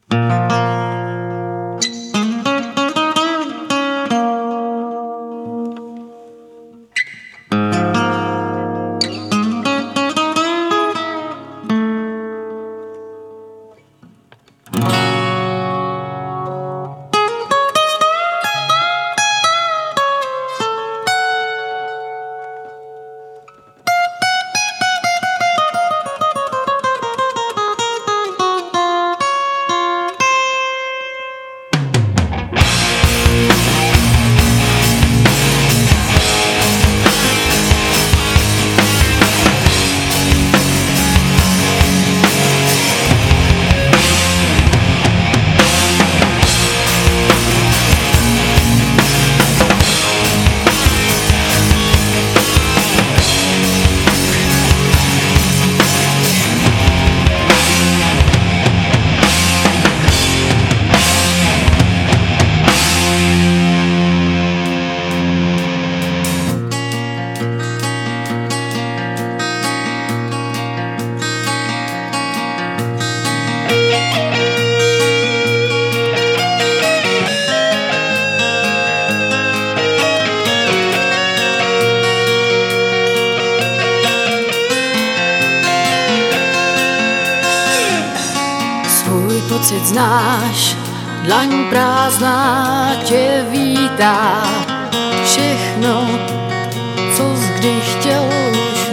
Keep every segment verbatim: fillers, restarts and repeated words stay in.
Pocit znáš, dlaň prázdná tě vítá. Všechno, co jsi kdy chtěl, už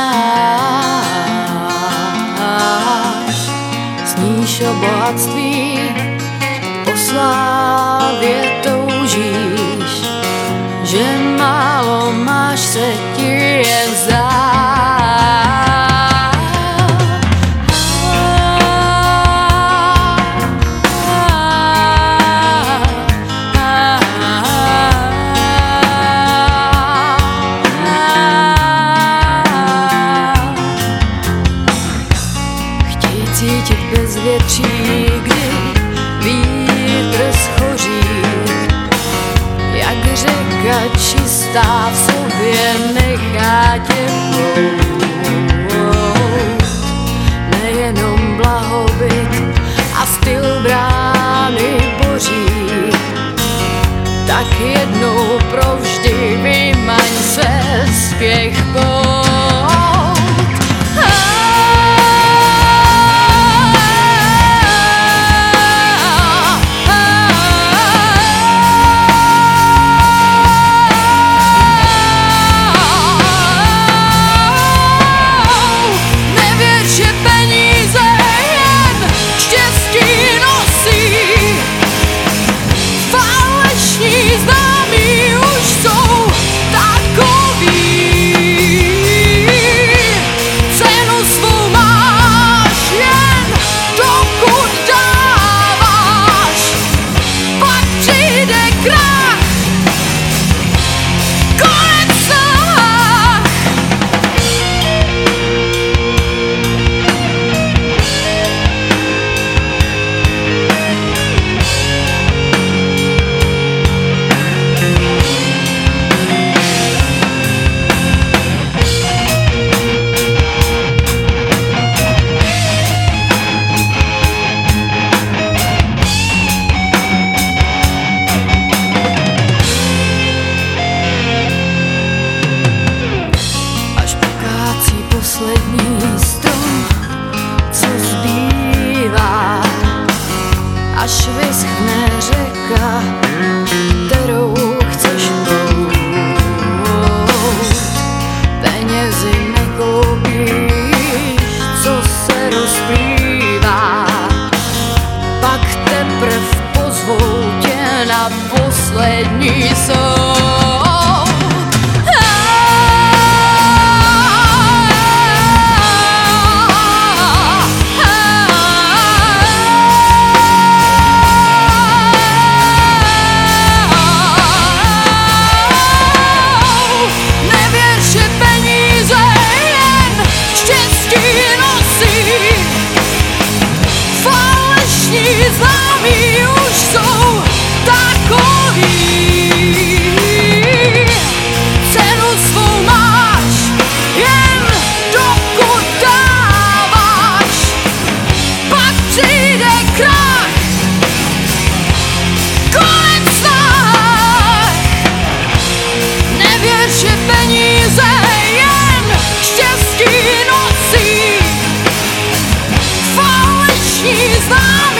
máš. Sníš o bohatství, po slávě toužíš, že málo máš, se ti jen zdá. Cítit bezvětší, kdy vítr schoří, jak řeka čistá v sobě nechá tě plout. Nejenom blahobyt a styl brány boří, tak jednou provždy vymaň se z těch pout. Poslední strom, co zbývá, až vyschne řeka, kterou chceš plout. Penězi nekoupíš, co se rozplývá, pak teprv pozvou tě na poslední soud. Známí už jsou takoví, cenu svou máš, jen dokud dáváš, pak přijde krach. s námi